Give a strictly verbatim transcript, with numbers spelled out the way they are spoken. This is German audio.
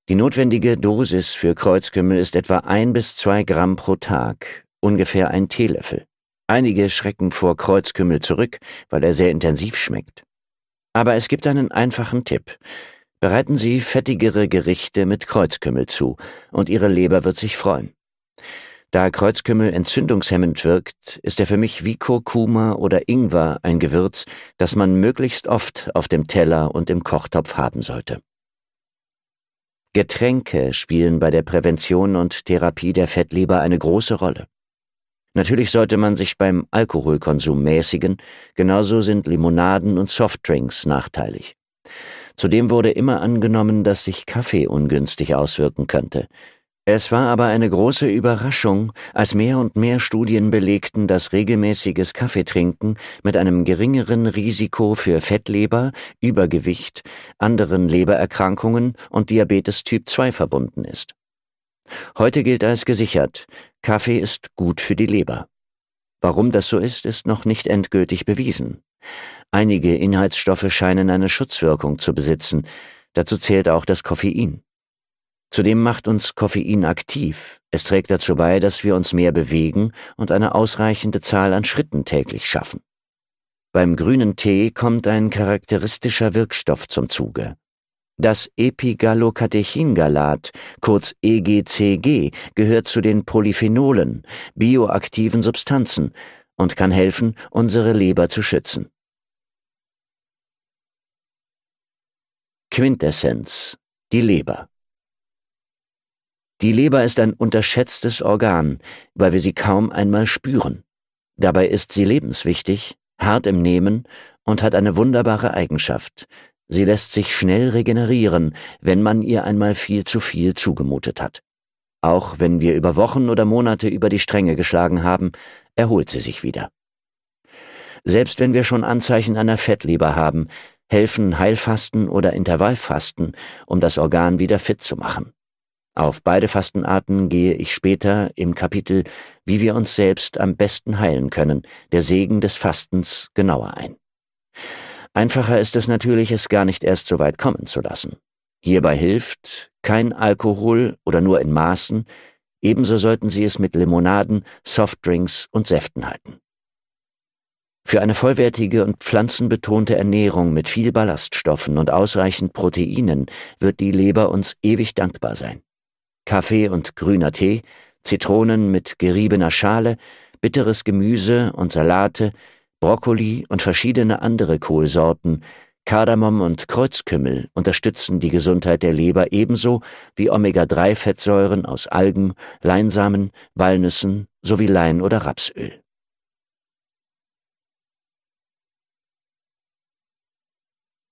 Die notwendige Dosis für Kreuzkümmel ist etwa ein bis zwei Gramm pro Tag, ungefähr ein Teelöffel. Einige schrecken vor Kreuzkümmel zurück, weil er sehr intensiv schmeckt. Aber es gibt einen einfachen Tipp. Bereiten Sie fettigere Gerichte mit Kreuzkümmel zu, und Ihre Leber wird sich freuen. Da Kreuzkümmel entzündungshemmend wirkt, ist er für mich wie Kurkuma oder Ingwer ein Gewürz, das man möglichst oft auf dem Teller und im Kochtopf haben sollte. Getränke spielen bei der Prävention und Therapie der Fettleber eine große Rolle. Natürlich sollte man sich beim Alkoholkonsum mäßigen, genauso sind Limonaden und Softdrinks nachteilig. Zudem wurde immer angenommen, dass sich Kaffee ungünstig auswirken könnte. Es war aber eine große Überraschung, als mehr und mehr Studien belegten, dass regelmäßiges Kaffeetrinken mit einem geringeren Risiko für Fettleber, Übergewicht, anderen Lebererkrankungen und Diabetes Typ zwei verbunden ist. Heute gilt als gesichert, Kaffee ist gut für die Leber. Warum das so ist, ist noch nicht endgültig bewiesen. Einige Inhaltsstoffe scheinen eine Schutzwirkung zu besitzen, dazu zählt auch das Koffein. Zudem macht uns Koffein aktiv. Es trägt dazu bei, dass wir uns mehr bewegen und eine ausreichende Zahl an Schritten täglich schaffen. Beim grünen Tee kommt ein charakteristischer Wirkstoff zum Zuge. Das Epigallocatechingalat, kurz E G C G, gehört zu den Polyphenolen, bioaktiven Substanzen, und kann helfen, unsere Leber zu schützen. Quintessenz: die Leber. Die Leber ist ein unterschätztes Organ, weil wir sie kaum einmal spüren. Dabei ist sie lebenswichtig, hart im Nehmen und hat eine wunderbare Eigenschaft. Sie lässt sich schnell regenerieren, wenn man ihr einmal viel zu viel zugemutet hat. Auch wenn wir über Wochen oder Monate über die Stränge geschlagen haben, erholt sie sich wieder. Selbst wenn wir schon Anzeichen einer Fettleber haben, helfen Heilfasten oder Intervallfasten, um das Organ wieder fit zu machen. Auf beide Fastenarten gehe ich später im Kapitel Wie wir uns selbst am besten heilen können, der Segen des Fastens, genauer ein. Einfacher ist es natürlich, es gar nicht erst so weit kommen zu lassen. Hierbei hilft kein Alkohol oder nur in Maßen, ebenso sollten Sie es mit Limonaden, Softdrinks und Säften halten. Für eine vollwertige und pflanzenbetonte Ernährung mit viel Ballaststoffen und ausreichend Proteinen wird die Leber uns ewig dankbar sein. Kaffee und grüner Tee, Zitronen mit geriebener Schale, bitteres Gemüse und Salate, Brokkoli und verschiedene andere Kohlsorten, Kardamom und Kreuzkümmel unterstützen die Gesundheit der Leber ebenso wie Omega drei Fettsäuren aus Algen, Leinsamen, Walnüssen sowie Lein- oder Rapsöl.